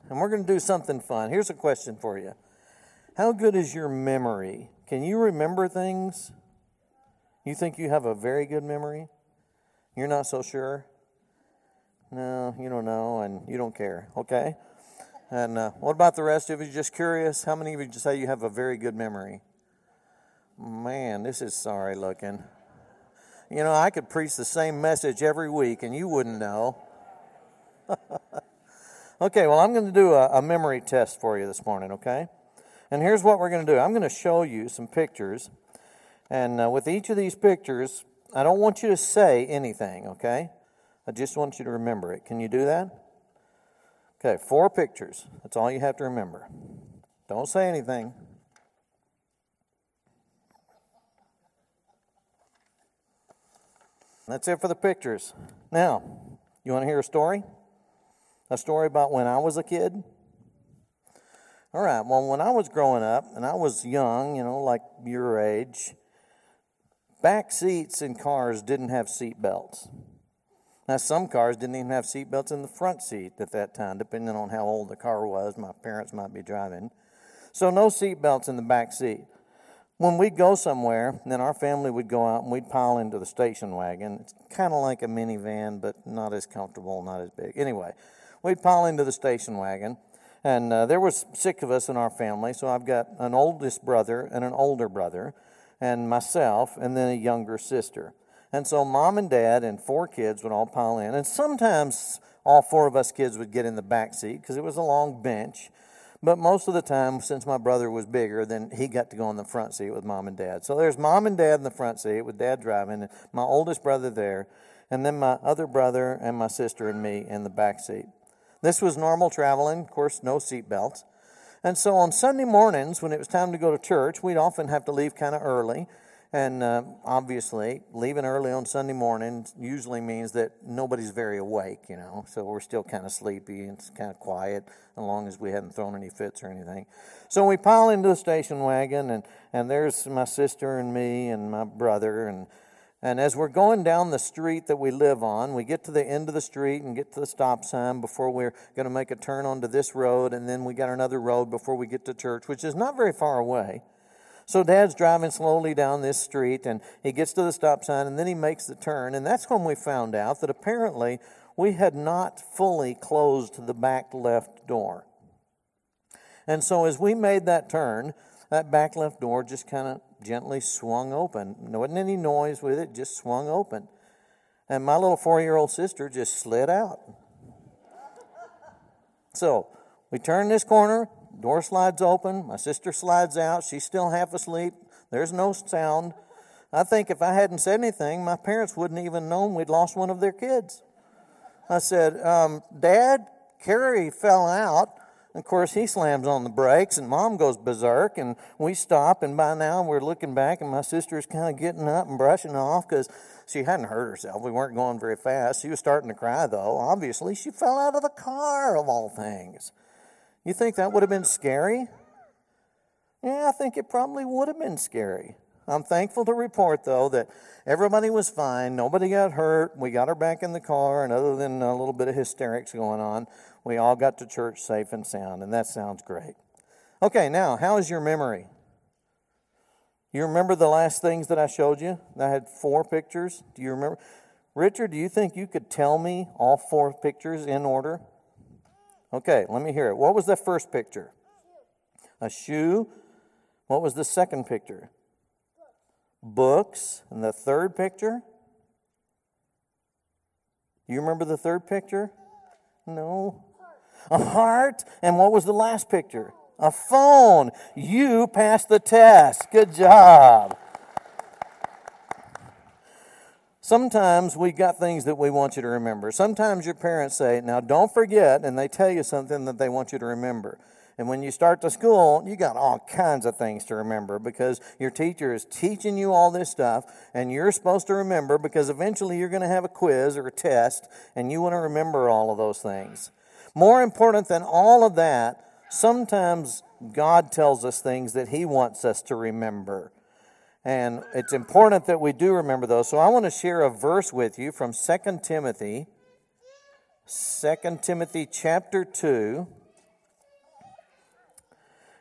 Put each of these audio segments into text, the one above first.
and we're going to do something fun. Here's a question for you. How good is your memory? Can you remember things? You think you have a very good memory? You're not so sure? No, you don't know, and you don't care, okay? And what about the rest of you? Just curious, how many of you say you have a very good memory? Man, this is sorry looking. You know, I could preach the same message every week, and you wouldn't know. Okay, well, I'm going to do a memory test for you this morning, okay? And here's what we're going to do. I'm going to show you some pictures. And with each of these pictures, I don't want you to say anything, okay? I just want you to remember it. Can you do that? Okay, 4 pictures. That's all you have to remember. Don't say anything. That's it for the pictures. Now, you want to hear a story? A story about when I was a kid? All right, well, when I was growing up, and I was young, you know, like your age, back seats in cars didn't have seat belts. Now, some cars didn't even have seat belts in the front seat at that time, depending on how old the car was. My parents might be driving. So no seat belts in the back seat. When we'd go somewhere, then our family would go out and we'd pile into the station wagon. It's kind of like a minivan, but not as comfortable, not as big. Anyway, we'd pile into the station wagon. And there was 6 of us in our family, so I've got an oldest brother and an older brother, and myself, and then a younger sister. And so Mom and Dad and 4 kids would all pile in, and sometimes all 4 of us kids would get in the back seat because it was a long bench. But most of the time, since my brother was bigger, then he got to go in the front seat with Mom and Dad. So there's Mom and Dad in the front seat with Dad driving, and my oldest brother there, and then my other brother and my sister and me in the back seat. This was normal traveling, of course, no seat belts. And so on Sunday mornings, when it was time to go to church, we'd often have to leave kind of early. And obviously, leaving early on Sunday morning usually means that nobody's very awake, you know. So we're still kind of sleepy and it's kind of quiet, as long as we hadn't thrown any fits or anything. So we pile into the station wagon, and there's my sister and me and my brother, and as we're going down the street that we live on, we get to the end of the street and get to the stop sign before we're going to make a turn onto this road, and then we got another road before we get to church, which is not very far away. So Dad's driving slowly down this street, and he gets to the stop sign, and then he makes the turn, and that's when we found out that apparently we had not fully closed the back left door. And so as we made that turn, that back left door just kind of gently swung open. There wasn't any noise with it, just swung open. And my little 4-year-old sister just slid out. So we turn this corner, door slides open, my sister slides out, she's still half asleep, there's no sound. I think if I hadn't said anything, my parents wouldn't even known we'd lost one of their kids. I said, Dad, Carrie fell out. Of course, he slams on the brakes, and Mom goes berserk, and we stop, and by now we're looking back, and my sister's kind of getting up and brushing off because she hadn't hurt herself. We weren't going very fast. She was starting to cry, though. Obviously, she fell out of the car, of all things. You think that would have been scary? Yeah, I think it probably would have been scary. I'm thankful to report, though, that everybody was fine. Nobody got hurt. We got her back in the car, and other than a little bit of hysterics going on, we all got to church safe and sound, and that sounds great. Okay, now, how is your memory? You remember the last things that I showed you? I had 4 pictures. Do you remember? Richard, do you think you could tell me all 4 pictures in order? Okay, let me hear it. What was the first picture? A shoe. What was the second picture? Books. And the third picture? You remember the third picture? No. A heart. And what was the last picture? A phone. You passed the test. Good job. Sometimes we got things that we want you to remember. Sometimes your parents say, now don't forget, and they tell you something that they want you to remember. And when you start to school, you got all kinds of things to remember because your teacher is teaching you all this stuff, and you're supposed to remember because eventually you're going to have a quiz or a test, and you want to remember all of those things. More important than all of that, sometimes God tells us things that He wants us to remember. And it's important that we do remember those. So I want to share a verse with you from 2 Timothy chapter 2.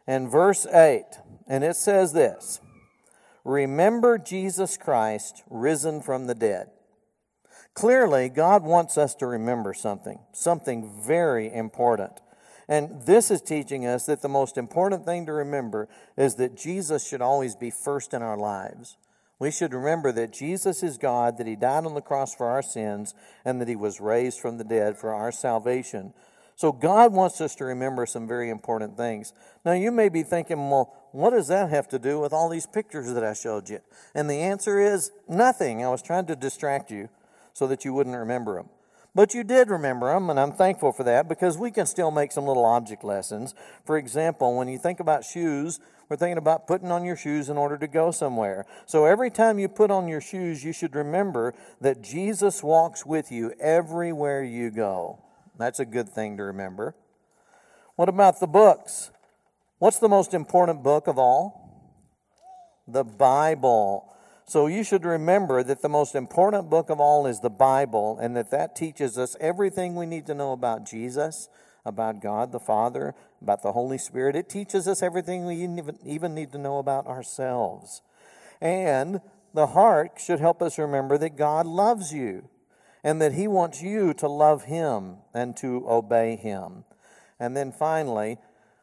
and verse 8. And it says this, "Remember Jesus Christ risen from the dead." Clearly, God wants us to remember something very important. And this is teaching us that the most important thing to remember is that Jesus should always be first in our lives. We should remember that Jesus is God, that He died on the cross for our sins, and that He was raised from the dead for our salvation. So God wants us to remember some very important things. Now you may be thinking, well, what does that have to do with all these pictures that I showed you? And the answer is nothing. I was trying to distract you so that you wouldn't remember them. But you did remember them, and I'm thankful for that, because we can still make some little object lessons. For example, when you think about shoes, we're thinking about putting on your shoes in order to go somewhere. So every time you put on your shoes, you should remember that Jesus walks with you everywhere you go. That's a good thing to remember. What about the books? What's the most important book of all? The Bible. So you should remember that the most important book of all is the Bible, and that teaches us everything we need to know about Jesus, about God the Father, about the Holy Spirit. It teaches us everything we even need to know about ourselves. And the heart should help us remember that God loves you, and that He wants you to love Him and to obey Him. And then finally,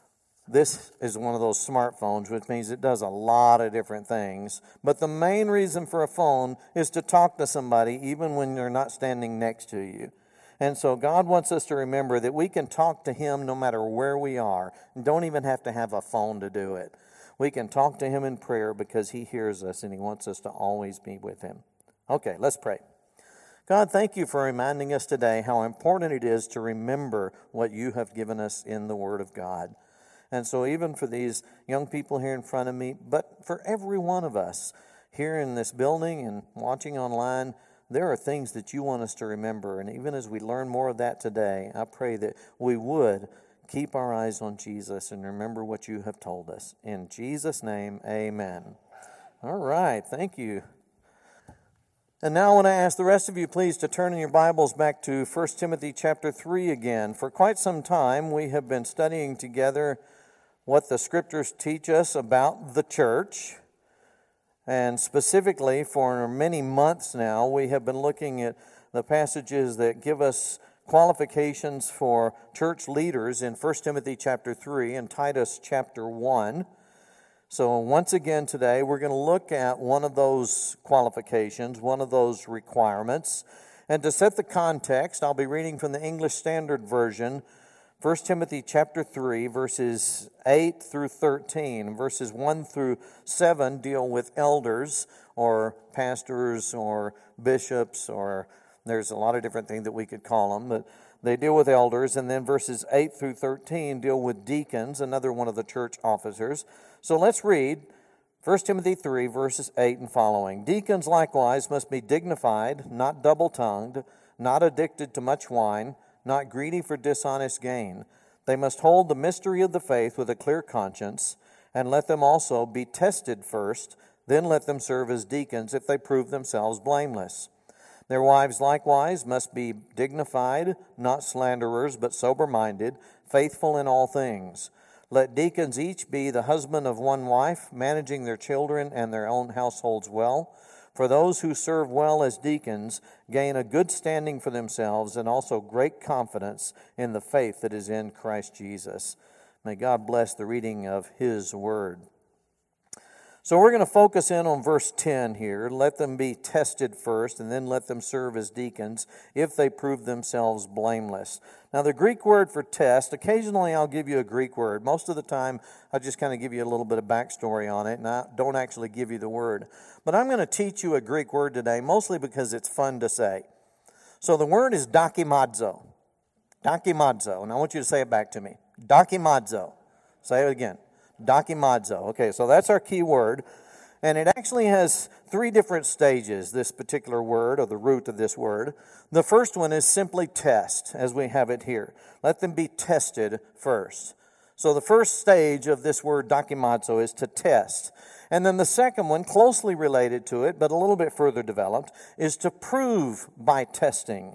this is one of those smartphones, which means it does a lot of different things. But the main reason for a phone is to talk to somebody even when they're not standing next to you. And so God wants us to remember that we can talk to Him no matter where we are. And don't even have to have a phone to do it. We can talk to Him in prayer because He hears us and He wants us to always be with Him. Okay, let's pray. God, thank You for reminding us today how important it is to remember what You have given us in the Word of God. And so even for these young people here in front of me, but for every one of us here in this building and watching online, there are things that You want us to remember. And even as we learn more of that today, I pray that we would keep our eyes on Jesus and remember what You have told us. In Jesus' name, amen. All right, thank you. And now I want to ask the rest of you, please, to turn in your Bibles back to 1 Timothy chapter 3 again. For quite some time, we have been studying together what the Scriptures teach us about the church. And specifically, for many months now, we have been looking at the passages that give us qualifications for church leaders in 1 Timothy chapter 3 and Titus chapter 1. So once again today, we're going to look at one of those qualifications, one of those requirements. And to set the context, I'll be reading from the English Standard Version, 1 Timothy chapter 3, verses 8 through 13. Verses 1 through 7 deal with elders or pastors or bishops, or there's a lot of different things that we could call them, but they deal with elders. And then verses 8 through 13 deal with deacons, another one of the church officers. So let's read 1 Timothy 3, verses 8 and following. "Deacons likewise must be dignified, not double-tongued, not addicted to much wine, not greedy for dishonest gain. They must hold the mystery of the faith with a clear conscience, and let them also be tested first, then let them serve as deacons if they prove themselves blameless. Their wives likewise must be dignified, not slanderers, but sober-minded, faithful in all things. Let deacons each be the husband of one wife, managing their children and their own households well. For those who serve well as deacons gain a good standing for themselves and also great confidence in the faith that is in Christ Jesus." May God bless the reading of His Word. So we're going to focus in on verse 10 here. Let them be tested first, and then let them serve as deacons if they prove themselves blameless. Now the Greek word for test, occasionally I'll give you a Greek word. Most of the time I just kind of give you a little bit of backstory on it, and I don't actually give you the word. But I'm going to teach you a Greek word today, mostly because it's fun to say. So the word is dokimazo. Dokimazo. And I want you to say it back to me. Dokimazo. Say it again. Dokimazo. Okay, so that's our key word. And it actually has three different stages, this particular word, or the root of this word. The first one is simply test, as we have it here. Let them be tested first. So the first stage of this word dokimazo is to test. And then the second one, closely related to it, but a little bit further developed, is to prove by testing,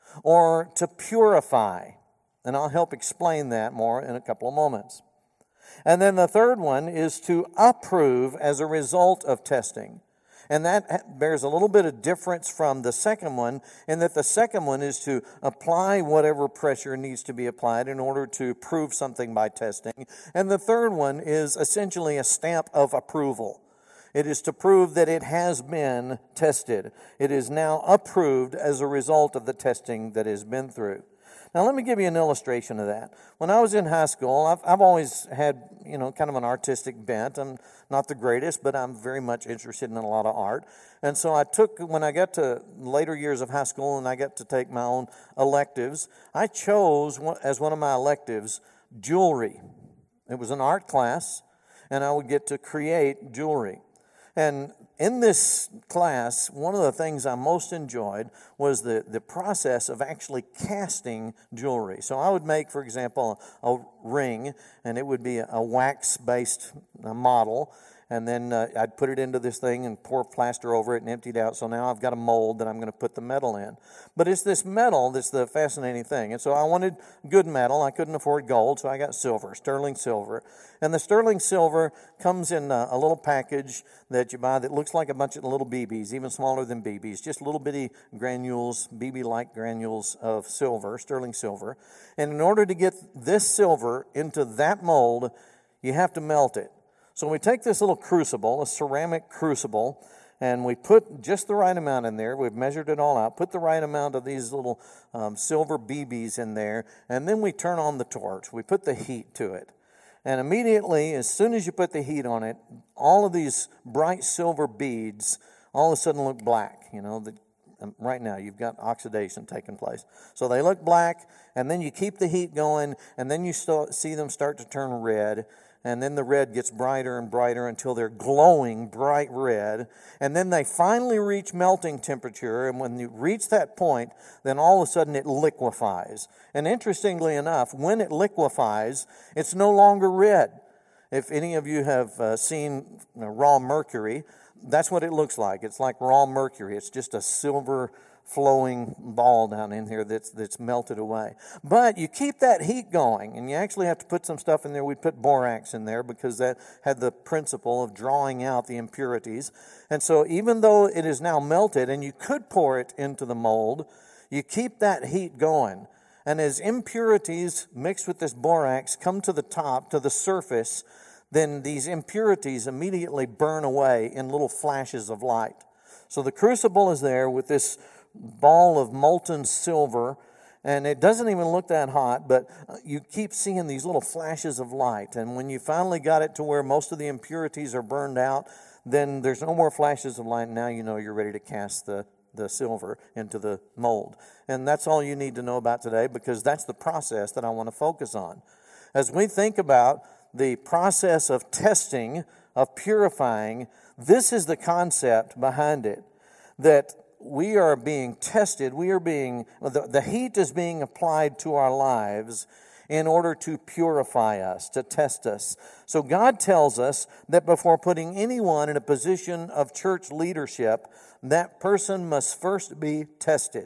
or to purify. And I'll help explain that more in a couple of moments. And then the third one is to approve as a result of testing. And that bears a little bit of difference from the second one, in that the second one is to apply whatever pressure needs to be applied in order to prove something by testing. And the third one is essentially a stamp of approval. It is to prove that it has been tested. It is now approved as a result of the testing that has been through. Now, let me give you an illustration of that. When I was in high school, I've always had, kind of an artistic bent. I'm not the greatest, but I'm very much interested in a lot of art. And so when I got to later years of high school and I got to take my own electives, I chose as one of my electives jewelry. It was an art class, and I would get to create jewelry. And in this class, one of the things I most enjoyed was the process of actually casting jewelry. So I would make, for example, a ring, and it would be a wax-based model. And then I'd put it into this thing and pour plaster over it and empty it out. So now I've got a mold that I'm going to put the metal in. But it's this metal that's the fascinating thing. And so I wanted good metal. I couldn't afford gold, so I got silver, sterling silver. And the sterling silver comes in a little package that you buy that looks like a bunch of little BBs, even smaller than BBs, just little bitty granules, BB-like granules of silver, sterling silver. And in order to get this silver into that mold, you have to melt it. So we take this little crucible, a ceramic crucible, and we put just the right amount in there. We've measured it all out. Put the right amount of these little silver BBs in there, and then we turn on the torch. We put the heat to it. And immediately, as soon as you put the heat on it, all of these bright silver beads all of a sudden look black. Right now you've got oxidation taking place. So they look black, and then you keep the heat going, and then you see them start to turn red. And then the red gets brighter and brighter until they're glowing bright red. And then they finally reach melting temperature. And when you reach that point, then all of a sudden it liquefies. And interestingly enough, when it liquefies, it's no longer red. If any of you have seen raw mercury, that's what it looks like. It's like raw mercury. It's just a silver flowing ball down in here that's melted away. But you keep that heat going, and you actually have to put some stuff in there. We put borax in there because that had the principle of drawing out the impurities. And so even though it is now melted and you could pour it into the mold, you keep that heat going. And as impurities mixed with this borax come to the top, to the surface, then these impurities immediately burn away in little flashes of light. So the crucible is there with this ball of molten silver, and it doesn't even look that hot, but you keep seeing these little flashes of light. And when you finally got it to where most of the impurities are burned out, then there's no more flashes of light. Now you know you're ready to cast the silver into the mold. And that's all you need to know about today, because that's the process that I want to focus on. As we think about the process of testing, of purifying, this is the concept behind it, that we are being tested, the heat is being applied to our lives in order to purify us, to test us. So God tells us that before putting anyone in a position of church leadership, that person must first be tested.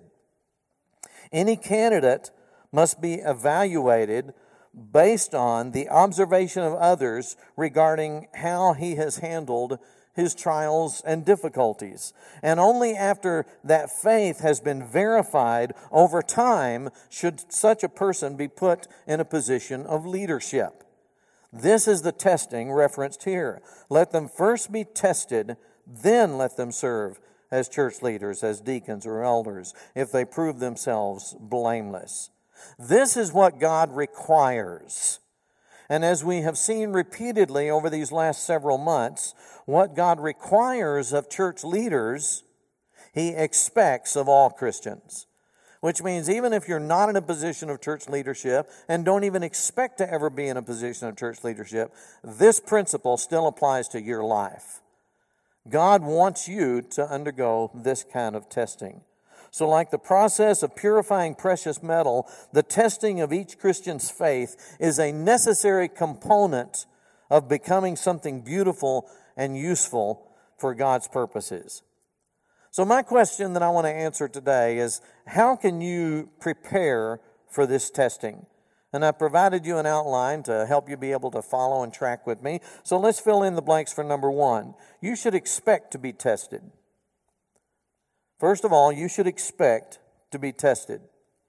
Any candidate must be evaluated based on the observation of others regarding how he has handled his trials and difficulties. And only after that faith has been verified over time should such a person be put in a position of leadership. This is the testing referenced here. Let them first be tested, then let them serve as church leaders, as deacons or elders, if they prove themselves blameless. This is what God requires. And as we have seen repeatedly over these last several months, what God requires of church leaders, He expects of all Christians. Which means even if you're not in a position of church leadership and don't even expect to ever be in a position of church leadership, this principle still applies to your life. God wants you to undergo this kind of testing. So like the process of purifying precious metal, the testing of each Christian's faith is a necessary component of becoming something beautiful and useful for God's purposes. So my question that I want to answer today is, how can you prepare for this testing? And I've provided you an outline to help you be able to follow and track with me. So let's fill in the blanks for number one. You should expect to be tested. First of all, you should expect to be tested.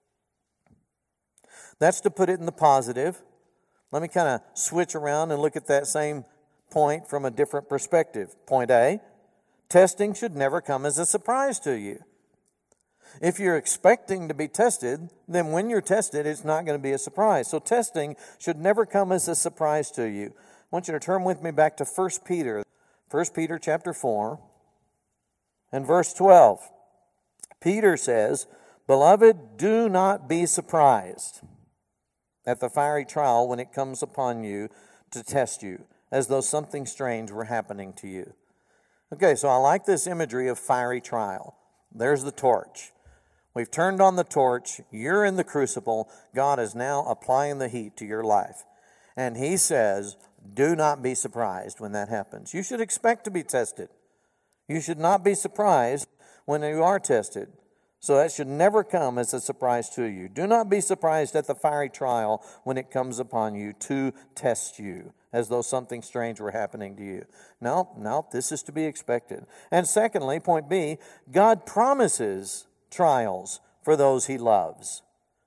That's to put it in the positive. Let me kind of switch around and look at that same point from a different perspective. Point A, testing should never come as a surprise to you. If you're expecting to be tested, then when you're tested, it's not going to be a surprise. So testing should never come as a surprise to you. I want you to turn with me back to 1 Peter. 1 Peter chapter 4 and verse 12. Peter says, "Beloved, do not be surprised at the fiery trial when it comes upon you to test you, as though something strange were happening to you." Okay, so I like this imagery of fiery trial. There's the torch. We've turned on the torch. You're in the crucible. God is now applying the heat to your life. And He says, do not be surprised when that happens. You should expect to be tested. You should not be surprised when you are tested. So that should never come as a surprise to you. Do not be surprised at the fiery trial when it comes upon you to test you, as though something strange were happening to you. No, this is to be expected. And secondly, point B, God promises trials for those He loves.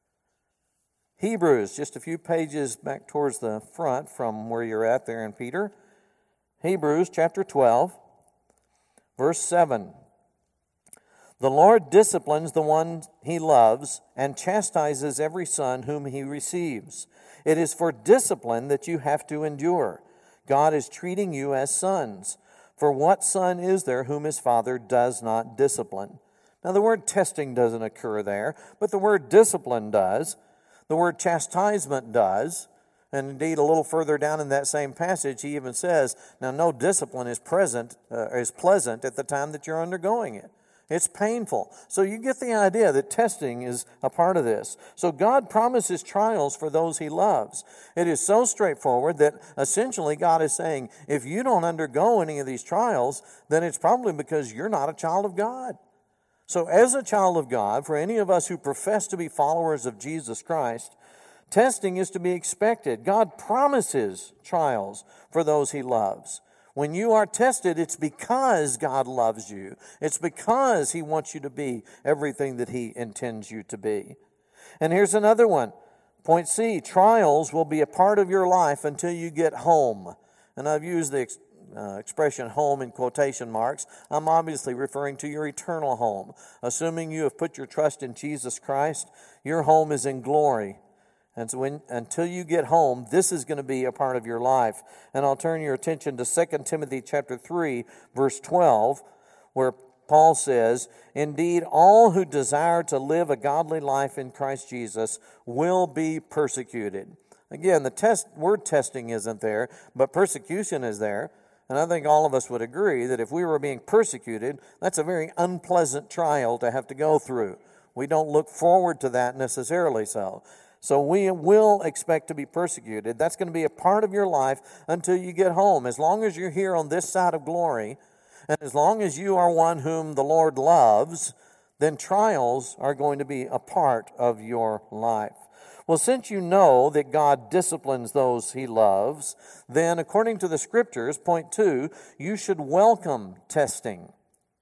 Hebrews, just a few pages back towards the front from where you're at there in Peter. Hebrews chapter 12, verse 7. The Lord disciplines the one He loves and chastises every son whom He receives. It is for discipline that you have to endure. God is treating you as sons. For what son is there whom his father does not discipline? Now the word testing doesn't occur there, but the word discipline does. The word chastisement does. And indeed, a little further down in that same passage, he even says, now no discipline is pleasant at the time that you're undergoing it. It's painful. So you get the idea that testing is a part of this. So God promises trials for those He loves. It is so straightforward that essentially God is saying, if you don't undergo any of these trials, then it's probably because you're not a child of God. So as a child of God, for any of us who profess to be followers of Jesus Christ, testing is to be expected. God promises trials for those He loves. When you are tested, it's because God loves you. It's because He wants you to be everything that He intends you to be. And here's another one. Point C, trials will be a part of your life until you get home. And I've used the expression home in quotation marks. I'm obviously referring to your eternal home. Assuming you have put your trust in Jesus Christ, your home is in glory. And so until you get home, this is going to be a part of your life. And I'll turn your attention to 2 Timothy chapter 3, verse 12, where Paul says, indeed, all who desire to live a godly life in Christ Jesus will be persecuted. Again, the word testing isn't there, but persecution is there. And I think all of us would agree that if we were being persecuted, that's a very unpleasant trial to have to go through. We don't look forward to that necessarily so. So we will expect to be persecuted. That's going to be a part of your life until you get home. As long as you're here on this side of glory, and as long as you are one whom the Lord loves, then trials are going to be a part of your life. Well, since you know that God disciplines those He loves, then according to the Scriptures, point 2, you should welcome testing.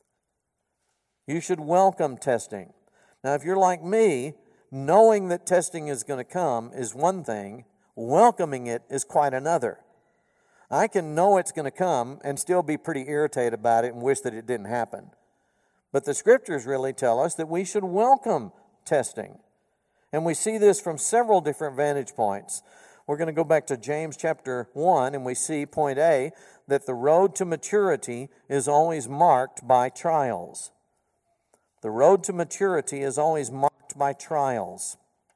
You should welcome testing. Now, if you're like me, knowing that testing is going to come is one thing. Welcoming it is quite another. I can know it's going to come and still be pretty irritated about it and wish that it didn't happen. But the Scriptures really tell us that we should welcome testing. And we see this from several different vantage points. We're going to go back to James chapter 1, and we see, point A, that the road to maturity is always marked by trials. The road to maturity is always marked by trials.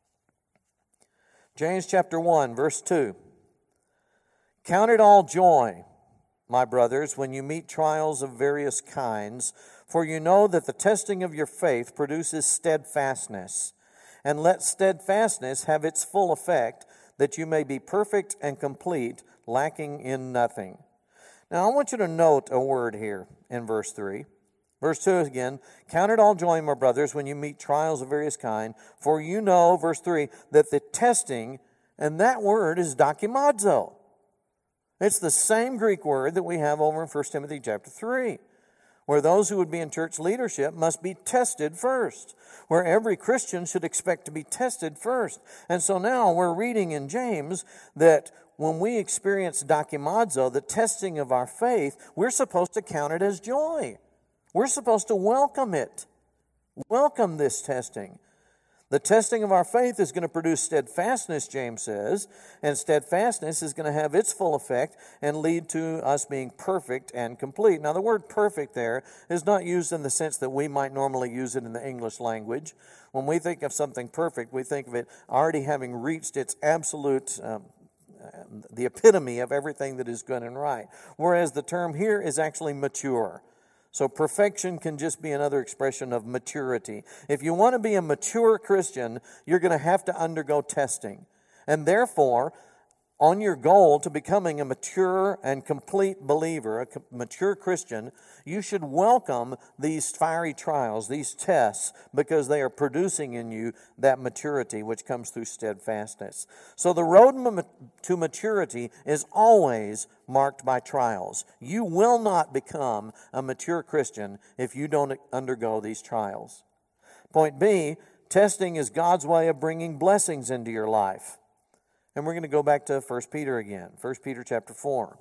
James chapter 1, verse 2. Count it all joy, my brothers, when you meet trials of various kinds, for you know that the testing of your faith produces steadfastness. And let steadfastness have its full effect, that you may be perfect and complete, lacking in nothing. Now, I want you to note a word here in verse 3. Verse 2 again, count it all joy, my brothers, when you meet trials of various kind, for you know, verse 3, that the testing And that word is dokimazo. It's the same Greek word that we have over in 1 Timothy chapter 3, where those who would be in church leadership must be tested first, where every Christian should expect to be tested first. And so now we're reading in James that when we experience dokimazo, the testing of our faith, we're supposed to count it as joy. We're supposed to welcome it. Welcome this testing. The testing of our faith is going to produce steadfastness, James says, and steadfastness is going to have its full effect and lead to us being perfect and complete. Now, the word perfect there is not used in the sense that we might normally use it in the English language. When we think of something perfect, we think of it already having reached its absolute the epitome of everything that is good and right. Whereas the term here is actually mature. So perfection can just be another expression of maturity. If you want to be a mature Christian, you're going to have to undergo testing. And therefore, on your goal to becoming a mature and complete believer, a mature Christian, you should welcome these fiery trials, these tests, because they are producing in you that maturity which comes through steadfastness. So the road to maturity is always marked by trials. You will not become a mature Christian if you don't undergo these trials. Point B, testing is God's way of bringing blessings into your life. And we're going to go back to 1 Peter again, 1 Peter chapter 4.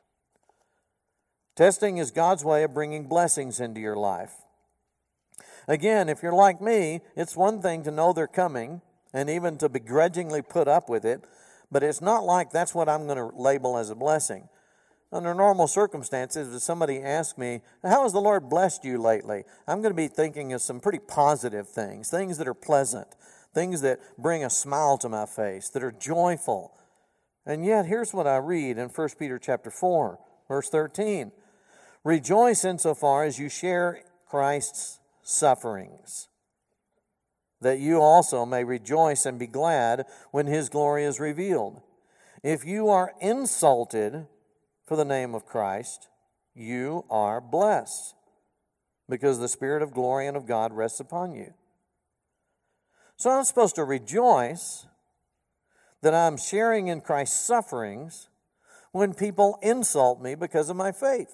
Testing is God's way of bringing blessings into your life. Again, if you're like me, it's one thing to know they're coming and even to begrudgingly put up with it, but it's not like that's what I'm going to label as a blessing. Under normal circumstances, if somebody asks me, how has the Lord blessed you lately? I'm going to be thinking of some pretty positive things that are pleasant. Things that bring a smile to my face, that are joyful. And yet, here's what I read in 1 Peter chapter 4, verse 13. Rejoice insofar as you share Christ's sufferings, that you also may rejoice and be glad when His glory is revealed. If you are insulted for the name of Christ, you are blessed, because the Spirit of glory and of God rests upon you. So I'm supposed to rejoice that I'm sharing in Christ's sufferings when people insult me because of my faith.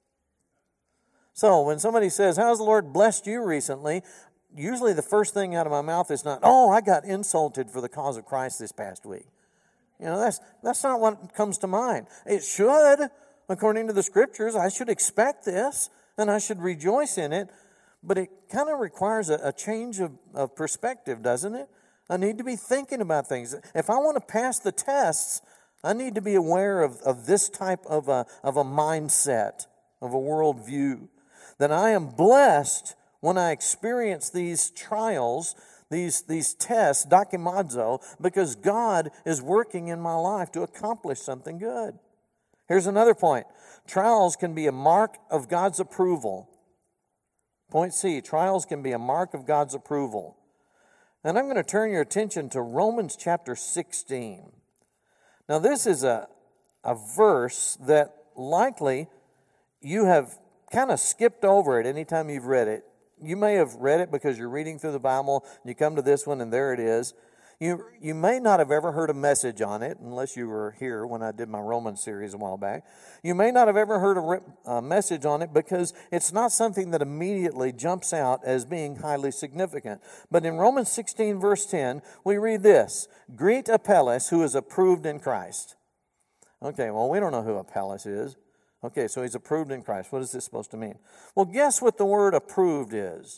So when somebody says, how's the Lord blessed you recently? Usually the first thing out of my mouth is not, I got insulted for the cause of Christ this past week. You know, that's not what comes to mind. It should, according to the Scriptures, I should expect this and I should rejoice in it. But it kind of requires a change of perspective, doesn't it? I need to be thinking about things. If I want to pass the tests, I need to be aware of this type of a mindset, of a worldview. That I am blessed when I experience these trials, these tests, dokimazo, because God is working in my life to accomplish something good. Here's another point. Trials can be a mark of God's approval. Point C, trials can be a mark of God's approval. And I'm going to turn your attention to Romans chapter 16. Now this is a verse that likely you have kind of skipped over it anytime you've read it. You may have read it because you're reading through the Bible, and you come to this one and there it is. You may not have ever heard a message on it, unless you were here when I did my Romans series a while back. You may not have ever heard a message on it because it's not something that immediately jumps out as being highly significant. But in Romans 16, verse 10, we read this, Greet Apelles, who is approved in Christ. Okay, well, we don't know who Apelles is. Okay, so he's approved in Christ. What is this supposed to mean? Well, guess what the word approved is?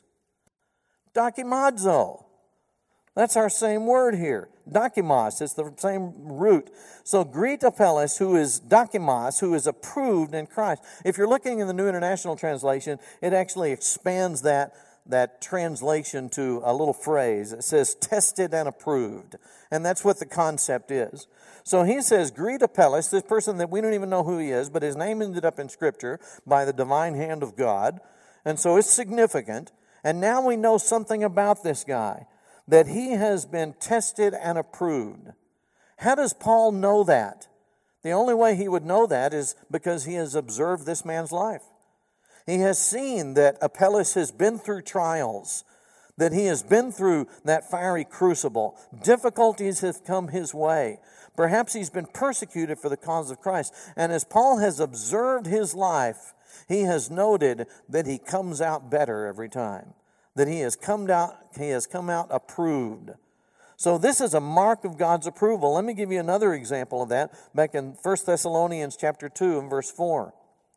Dokimazo. That's our same word here. Dokimos, it's the same root. So greet Apelles, who is dokimos, who is approved in Christ. If you're looking in the New International Translation, it actually expands that translation to a little phrase. It says tested and approved. And that's what the concept is. So he says, greet Apelles, this person that we don't even know who he is, but his name ended up in Scripture by the divine hand of God. And so it's significant. And now we know something about this guy, that he has been tested and approved. How does Paul know that? The only way he would know that is because he has observed this man's life. He has seen that Apelles has been through trials, that he has been through that fiery crucible. Difficulties have come his way. Perhaps he's been persecuted for the cause of Christ. And as Paul has observed his life, he has noted that he comes out better every time, that he has come out approved. So this is a mark of God's approval. Let me give you another example of that back in 1 Thessalonians chapter 2 and verse 4.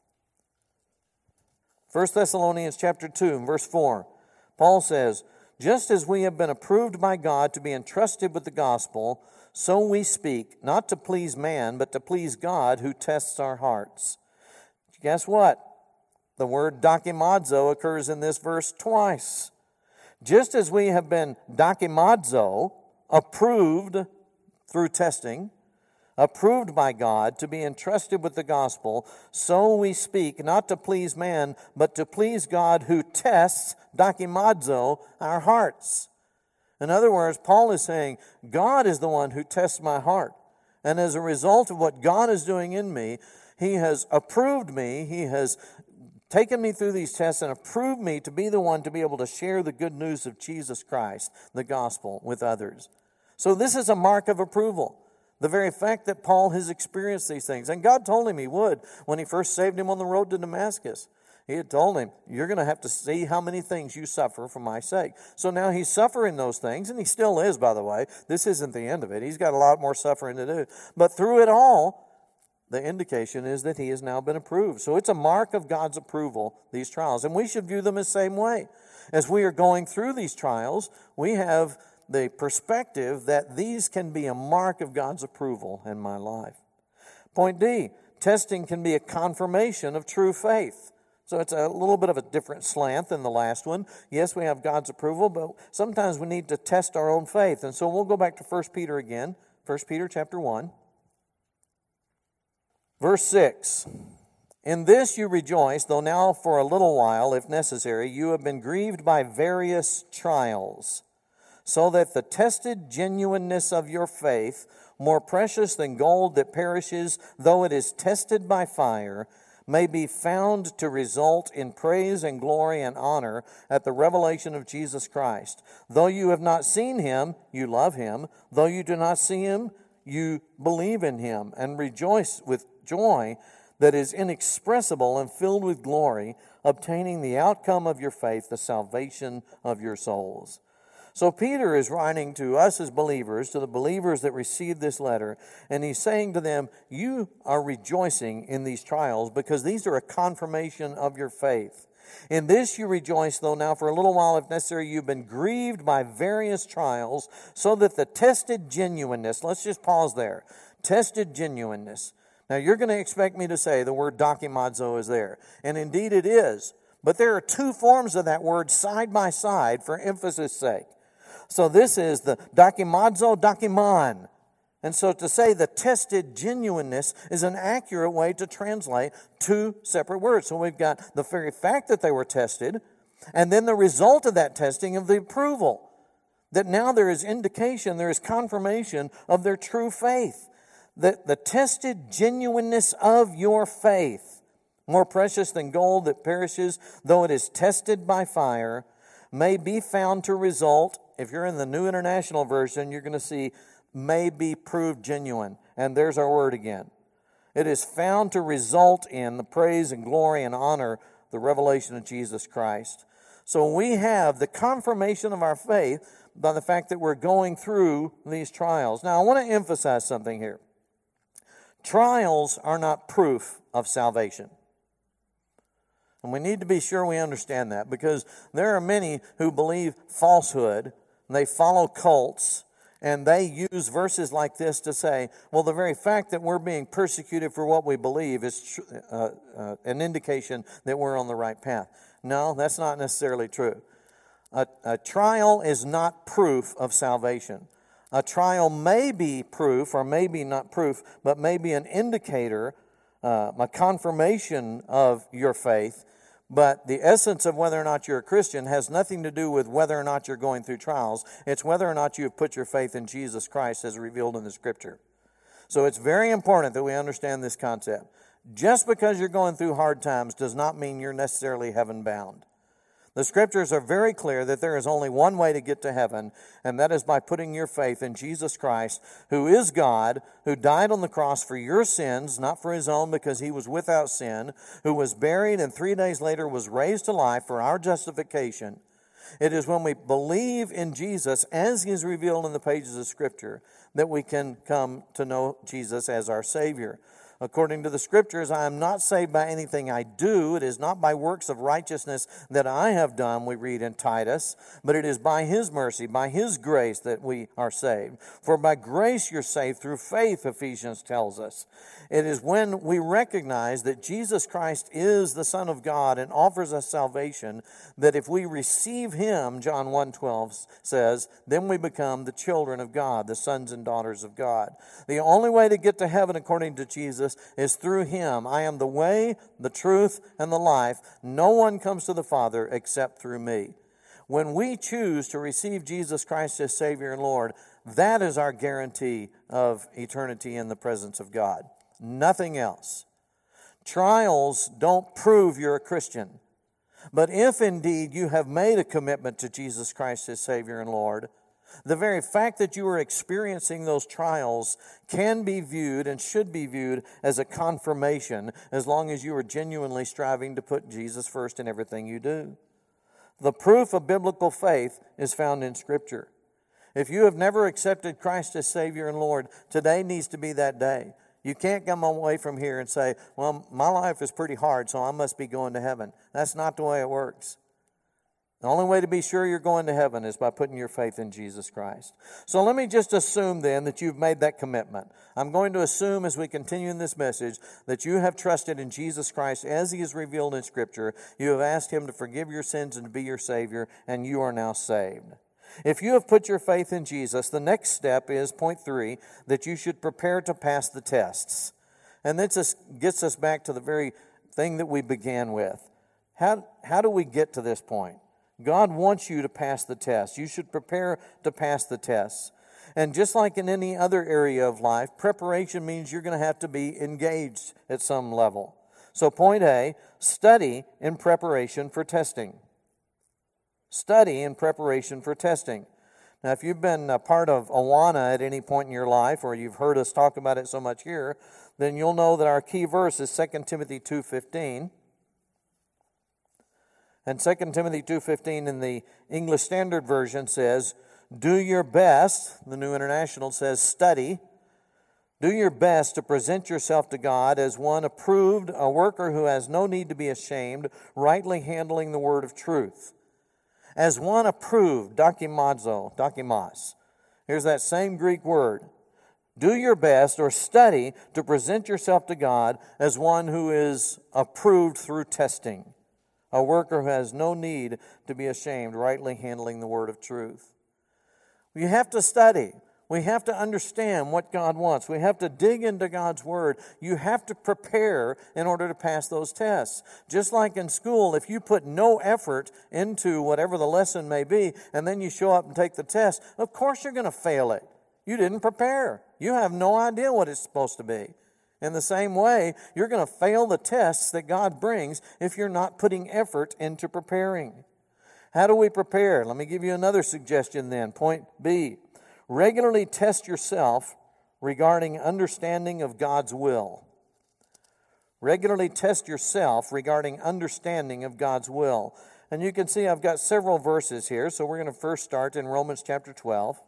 1 Thessalonians chapter 2 and verse 4. Paul says, "Just as we have been approved by God to be entrusted with the gospel, so we speak, not to please man, but to please God who tests our hearts." Guess what? The word dokimazo occurs in this verse twice. Just as we have been dokimazo, approved through testing, approved by God to be entrusted with the gospel, so we speak, not to please man, but to please God who tests, dokimazo, our hearts. In other words, Paul is saying, God is the one who tests my heart. And as a result of what God is doing in me, He has approved me, He has taken me through these tests and approved me to be the one to be able to share the good news of Jesus Christ, the gospel, with others. So this is a mark of approval. The very fact that Paul has experienced these things. And God told him he would when he first saved him on the road to Damascus. He had told him, you're going to have to see how many things you suffer for my sake. So now he's suffering those things, and he still is, by the way. This isn't the end of it. He's got a lot more suffering to do. But through it all, the indication is that he has now been approved. So it's a mark of God's approval, these trials. And we should view them the same way. As we are going through these trials, we have the perspective that these can be a mark of God's approval in my life. Point D, testing can be a confirmation of true faith. So it's a little bit of a different slant than the last one. Yes, we have God's approval, but sometimes we need to test our own faith. And so we'll go back to 1 Peter again, 1 Peter chapter 1. Verse 6, "In this you rejoice, though now for a little while, if necessary, you have been grieved by various trials, so that the tested genuineness of your faith, more precious than gold that perishes, though it is tested by fire, may be found to result in praise and glory and honor at the revelation of Jesus Christ. Though you have not seen him, you love him. Though you do not see him, you believe in him and rejoice with joy that is inexpressible and filled with glory, obtaining the outcome of your faith, the salvation of your souls." So Peter is writing to us as believers, to the believers that received this letter, and he's saying to them, you are rejoicing in these trials because these are a confirmation of your faith. "In this you rejoice, though now for a little while, if necessary, you've been grieved by various trials, so that the tested genuineness," let's just pause there, tested genuineness. Now you're going to expect me to say the word dokimazo is there, and indeed it is. But there are two forms of that word side by side for emphasis' sake. So this is the dokimazo, dokiman. And so to say the tested genuineness is an accurate way to translate two separate words. So we've got the very fact that they were tested, and then the result of that testing of the approval. That now there is indication, there is confirmation of their true faith. That the tested genuineness of your faith, more precious than gold that perishes, though it is tested by fire, may be found to result, if you're in the New International Version, you're going to see, may be proved genuine. And there's our word again. It is found to result in the praise and glory and honor, the revelation of Jesus Christ. So we have the confirmation of our faith by the fact that we're going through these trials. Now I want to emphasize something here. Trials are not proof of salvation. And we need to be sure we understand that, because there are many who believe falsehood, and they follow cults, and they use verses like this to say, well, the very fact that we're being persecuted for what we believe is an indication that we're on the right path. No, that's not necessarily true. A trial is not proof of salvation. A trial may be proof, or maybe not proof, but may be an indicator, a confirmation of your faith. But the essence of whether or not you're a Christian has nothing to do with whether or not you're going through trials. It's whether or not you've put your faith in Jesus Christ as revealed in the Scripture. So it's very important that we understand this concept. Just because you're going through hard times does not mean you're necessarily heaven bound. The Scriptures are very clear that there is only one way to get to heaven, and that is by putting your faith in Jesus Christ, who is God, who died on the cross for your sins, not for His own because He was without sin, who was buried and 3 days later was raised to life for our justification. It is when we believe in Jesus as He is revealed in the pages of Scripture that we can come to know Jesus as our Savior. According to the Scriptures, I am not saved by anything I do. It is not by works of righteousness that I have done, we read in Titus, but it is by His mercy, by His grace that we are saved. For by grace you're saved through faith, Ephesians tells us. It is when we recognize that Jesus Christ is the Son of God and offers us salvation that if we receive Him, John 1:12 says, then we become the children of God, the sons and daughters of God. The only way to get to heaven, according to Jesus, is through Him. I am the way, the truth, and the life. No one comes to the Father except through me. When we choose to receive Jesus Christ as Savior and Lord, that is our guarantee of eternity in the presence of God. Nothing else. Trials don't prove you're a Christian. But if indeed you have made a commitment to Jesus Christ as Savior and Lord, the very fact that you are experiencing those trials can be viewed and should be viewed as a confirmation as long as you are genuinely striving to put Jesus first in everything you do. The proof of biblical faith is found in Scripture. If you have never accepted Christ as Savior and Lord, today needs to be that day. You can't come away from here and say, well, my life is pretty hard, so I must be going to heaven. That's not the way it works. The only way to be sure you're going to heaven is by putting your faith in Jesus Christ. So let me just assume then that you've made that commitment. I'm going to assume as we continue in this message that you have trusted in Jesus Christ as He is revealed in Scripture. You have asked Him to forgive your sins and to be your Savior, and you are now saved. If you have put your faith in Jesus, the next step is, point 3, that you should prepare to pass the tests. And this gets us back to the very thing that we began with. How do we get to this point? God wants you to pass the test. You should prepare to pass the tests. And just like in any other area of life, preparation means you're going to have to be engaged at some level. So point A, study in preparation for testing. Study in preparation for testing. Now, if you've been a part of Awana at any point in your life, or you've heard us talk about it so much here, then you'll know that our key verse is 2 Timothy 2:15. And 2 Timothy 2:15 in the English Standard Version says, do your best, the New International says, study. Do your best to present yourself to God as one approved, a worker who has no need to be ashamed, rightly handling the word of truth. As one approved, dokimos. Here's that same Greek word. Do your best or study to present yourself to God as one who is approved through testing. A worker who has no need to be ashamed, rightly handling the word of truth. You have to study. We have to understand what God wants. We have to dig into God's Word. You have to prepare in order to pass those tests. Just like in school, if you put no effort into whatever the lesson may be, and then you show up and take the test, of course you're going to fail it. You didn't prepare. You have no idea what it's supposed to be. In the same way, you're going to fail the tests that God brings if you're not putting effort into preparing. How do we prepare? Let me give you another suggestion then. Point B. Regularly test yourself regarding understanding of God's will. Regularly test yourself regarding understanding of God's will. And you can see I've got several verses here, so we're going to first start in Romans chapter 12.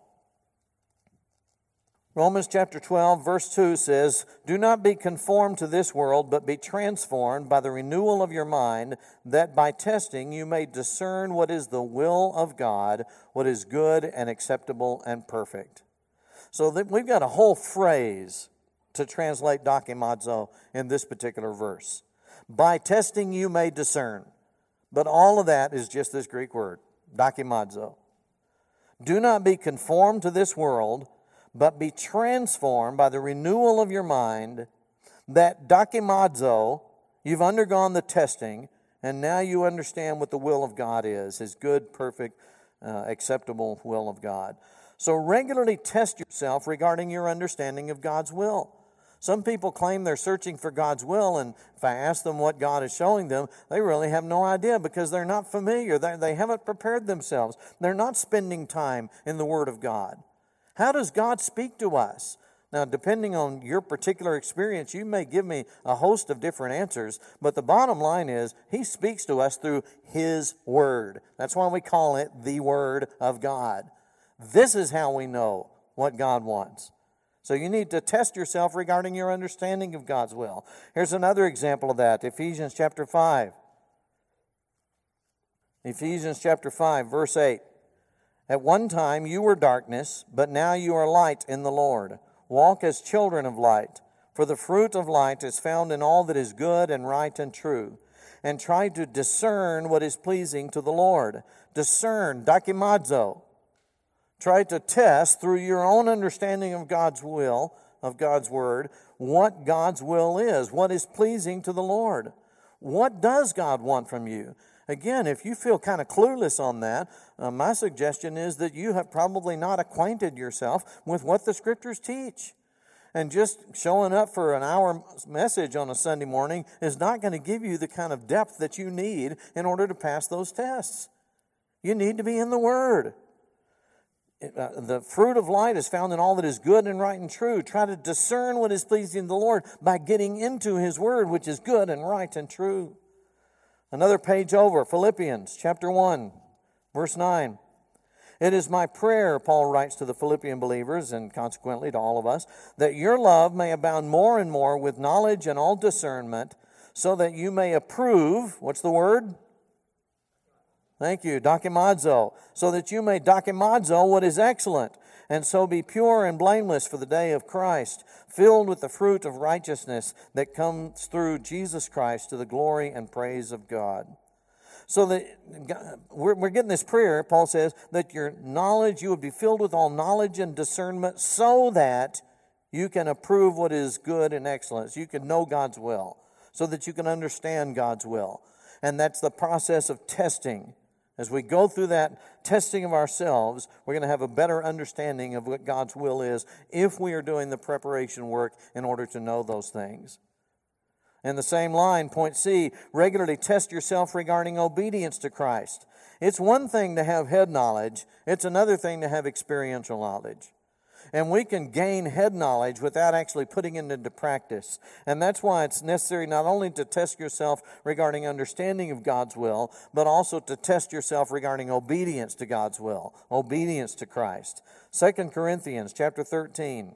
Romans chapter 12, verse 2 says, do not be conformed to this world, but be transformed by the renewal of your mind, that by testing you may discern what is the will of God, what is good and acceptable and perfect. So we've got a whole phrase to translate dokimazo in this particular verse. By testing you may discern. But all of that is just this Greek word, dokimazo. Do not be conformed to this world, but be transformed by the renewal of your mind, that dokimazo, you've undergone the testing, and now you understand what the will of God is, His good, perfect, acceptable will of God. So regularly test yourself regarding your understanding of God's will. Some people claim they're searching for God's will, and if I ask them what God is showing them, they really have no idea because they're not familiar. They haven't prepared themselves. They're not spending time in the Word of God. How does God speak to us? Now, depending on your particular experience, you may give me a host of different answers, but the bottom line is He speaks to us through His Word. That's why we call it the Word of God. This is how we know what God wants. So you need to test yourself regarding your understanding of God's will. Here's another example of that, Ephesians chapter 5. Ephesians chapter 5, verse 8. At one time you were darkness, but now you are light in the Lord. Walk as children of light, for the fruit of light is found in all that is good and right and true. And try to discern what is pleasing to the Lord. Discern, dokimazo. Try to test through your own understanding of God's will, of God's Word, what God's will is, what is pleasing to the Lord. What does God want from you? Again, if you feel kind of clueless on that, my suggestion is that you have probably not acquainted yourself with what the Scriptures teach. And just showing up for an hour message on a Sunday morning is not going to give you the kind of depth that you need in order to pass those tests. You need to be in the Word. The fruit of light is found in all that is good and right and true. Try to discern what is pleasing to the Lord by getting into His Word, which is good and right and true. Another page over, Philippians chapter 1, verse 9. It is my prayer, Paul writes to the Philippian believers, and consequently to all of us, that your love may abound more and more with knowledge and all discernment, so that you may approve, what's the word? Thank you, dokimazo. So that you may dokimazo what is excellent, and so be pure and blameless for the day of Christ, filled with the fruit of righteousness that comes through Jesus Christ to the glory and praise of God. So that we're getting this prayer, Paul says, that your knowledge, you would be filled with all knowledge and discernment so that you can approve what is good and excellent. So you can know God's will, so that you can understand God's will. And that's the process of testing. As we go through that testing of ourselves, we're going to have a better understanding of what God's will is if we are doing the preparation work in order to know those things. In the same line, point C, regularly test yourself regarding obedience to Christ. It's one thing to have head knowledge. It's another thing to have experiential knowledge. And we can gain head knowledge without actually putting it into practice. And that's why it's necessary not only to test yourself regarding understanding of God's will, but also to test yourself regarding obedience to God's will, obedience to Christ. 2 Corinthians chapter 13.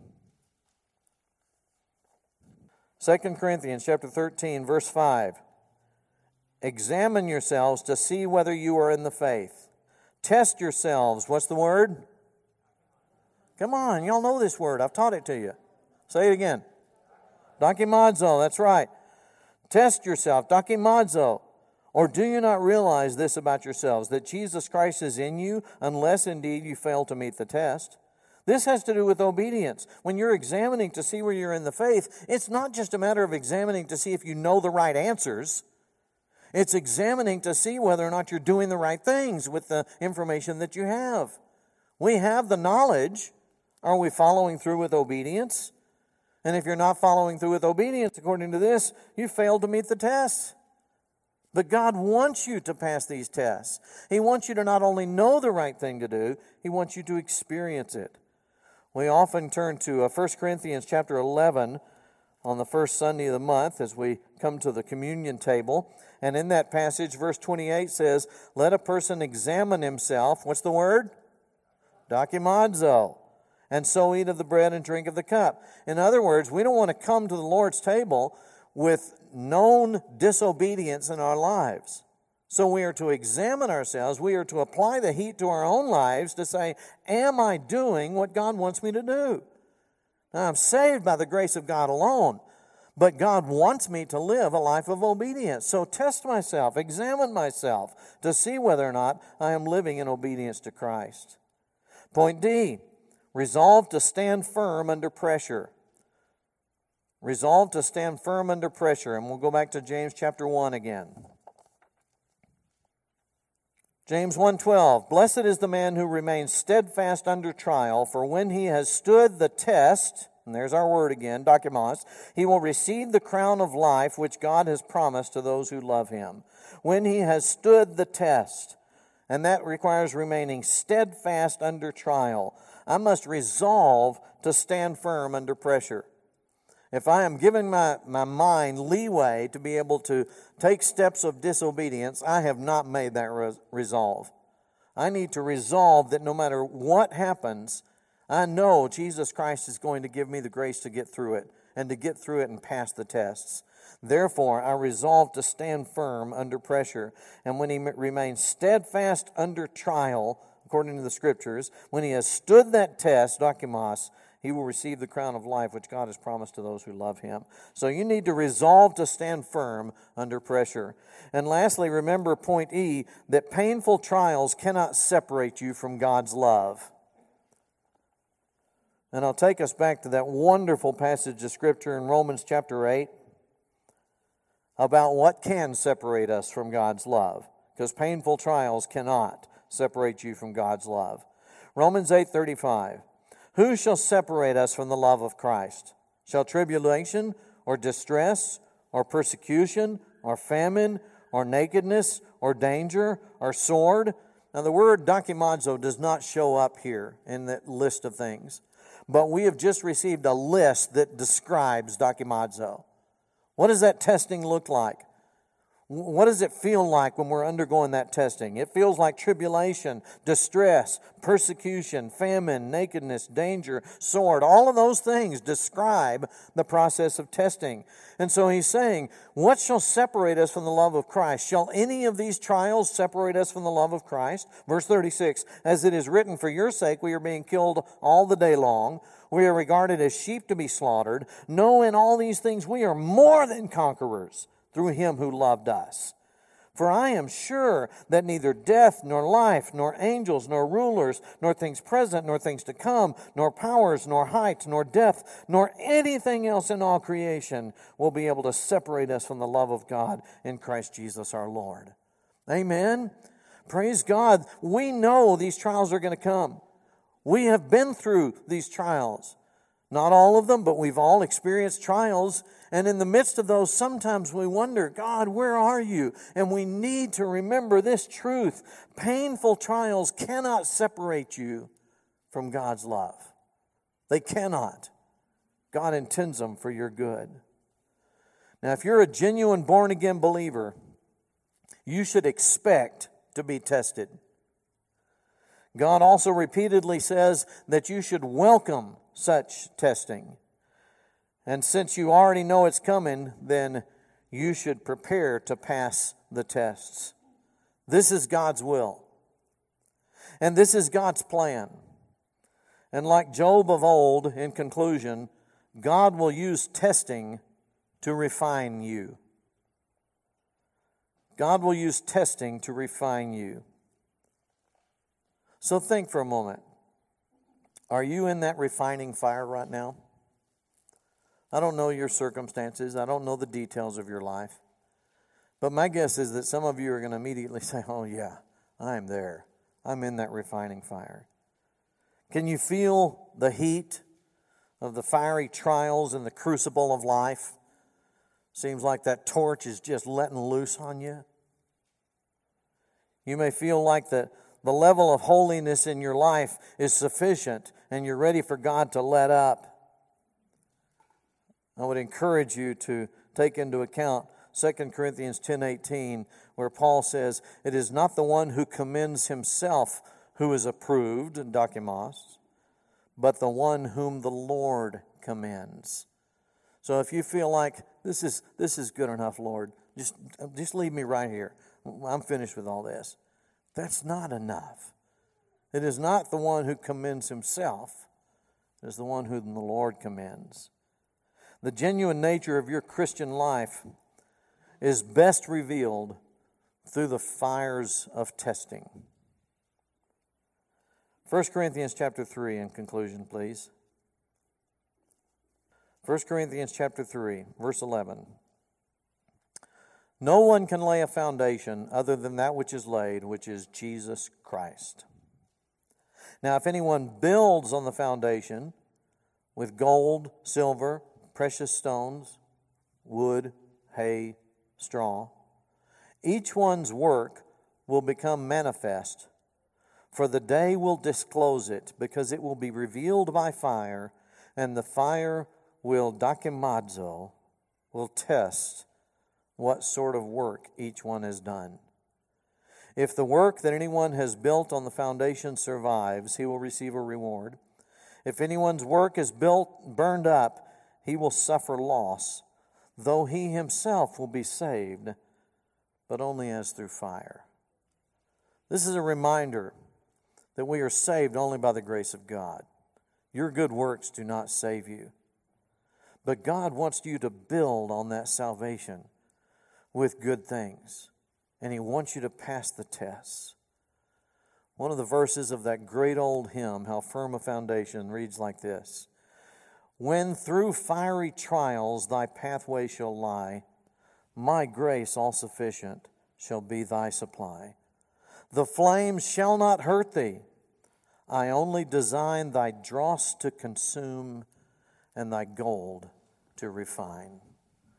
2 Corinthians chapter 13, verse 5. Examine yourselves to see whether you are in the faith. Test yourselves. What's the word? Come on, y'all know this word. I've taught it to you. Say it again. Dokimazo, that's right. Test yourself. Dokimazo. Or do you not realize this about yourselves, that Jesus Christ is in you, unless indeed you fail to meet the test? This has to do with obedience. When you're examining to see where you're in the faith, it's not just a matter of examining to see if you know the right answers. It's examining to see whether or not you're doing the right things with the information that you have. We have the knowledge. Are we following through with obedience? And if you're not following through with obedience, according to this, you failed to meet the test. But God wants you to pass these tests. He wants you to not only know the right thing to do, He wants you to experience it. We often turn to 1 Corinthians chapter 11 on the first Sunday of the month as we come to the communion table. And in that passage, verse 28 says, let a person examine himself. What's the word? Dokimazo. And so eat of the bread and drink of the cup. In other words, we don't want to come to the Lord's table with known disobedience in our lives. So we are to examine ourselves. We are to apply the heat to our own lives to say, am I doing what God wants me to do? Now, I'm saved by the grace of God alone, but God wants me to live a life of obedience. So test myself, examine myself to see whether or not I am living in obedience to Christ. Point D, resolve to stand firm under pressure. Resolve to stand firm under pressure. And we'll go back to James chapter 1 again. James 1:12, blessed is the man who remains steadfast under trial, for when he has stood the test, and there's our word again, dokimos, he will receive the crown of life which God has promised to those who love him. When he has stood the test, and that requires remaining steadfast under trial, I must resolve to stand firm under pressure. If I am giving my mind leeway to be able to take steps of disobedience, I have not made that resolve. I need to resolve that no matter what happens, I know Jesus Christ is going to give me the grace to get through it and to get through it and pass the tests. Therefore, I resolve to stand firm under pressure. And when he remains steadfast under trial, according to the Scriptures, when he has stood that test, dokimos, he will receive the crown of life which God has promised to those who love him. So you need to resolve to stand firm under pressure. And lastly, remember point E, that painful trials cannot separate you from God's love. And I'll take us back to that wonderful passage of Scripture in Romans chapter 8 about what can separate us from God's love. Because painful trials cannot separate you from God's love. Romans 8:35. Who shall separate us from the love of Christ? Shall tribulation or distress or persecution or famine or nakedness or danger or sword? Now the word dokimazo does not show up here in that list of things. But we have just received a list that describes dokimazo. What does that testing look like? What does it feel like when we're undergoing that testing? It feels like tribulation, distress, persecution, famine, nakedness, danger, sword. All of those things describe the process of testing. And so he's saying, what shall separate us from the love of Christ? Shall any of these trials separate us from the love of Christ? Verse 36, as it is written, for your sake we are being killed all the day long. We are regarded as sheep to be slaughtered. No, in all these things we are more than conquerors through him who loved us. For I am sure that neither death, nor life, nor angels, nor rulers, nor things present, nor things to come, nor powers, nor height, nor depth, nor anything else in all creation will be able to separate us from the love of God in Christ Jesus our Lord. Amen. Praise God. We know these trials are going to come. We have been through these trials. Not all of them, but we've all experienced trials. And in the midst of those, sometimes we wonder, God, where are you? And we need to remember this truth. Painful trials cannot separate you from God's love. They cannot. God intends them for your good. Now, if you're a genuine born-again believer, you should expect to be tested. God also repeatedly says that you should welcome such testing. And since you already know it's coming, then you should prepare to pass the tests. This is God's will. And this is God's plan. And like Job of old, in conclusion, God will use testing to refine you. God will use testing to refine you. So think for a moment. Are you in that refining fire right now? I don't know your circumstances. I don't know the details of your life. But my guess is that some of you are going to immediately say, oh yeah, I'm there. I'm in that refining fire. Can you feel the heat of the fiery trials and the crucible of life? Seems like that torch is just letting loose on you. You may feel like the level of holiness in your life is sufficient and you're ready for God to let up. I would encourage you to take into account 2 Corinthians 10:18, where Paul says, it is not the one who commends himself who is approved, dokimos, but the one whom the Lord commends. So if you feel like this is good enough, Lord, just leave me right here. I'm finished with all this. That's not enough. It is not the one who commends himself. It is the one whom the Lord commends. The genuine nature of your Christian life is best revealed through the fires of testing. 1 Corinthians chapter 3 in conclusion, please. 1 Corinthians chapter 3, verse 11. No one can lay a foundation other than that which is laid, which is Jesus Christ. Now, if anyone builds on the foundation, with gold, silver, precious stones, wood, hay, straw. Each one's work will become manifest, for the day will disclose it, because it will be revealed by fire, and the fire will dokimazo, will test what sort of work each one has done. If the work that anyone has built on the foundation survives, he will receive a reward. If anyone's work is burned up, he will suffer loss, though he himself will be saved, but only as through fire. This is a reminder that we are saved only by the grace of God. Your good works do not save you. But God wants you to build on that salvation with good things. And He wants you to pass the tests. One of the verses of that great old hymn, How Firm a Foundation, reads like this: When through fiery trials thy pathway shall lie, my grace all sufficient shall be thy supply. The flames shall not hurt thee. I only design thy dross to consume and thy gold to refine.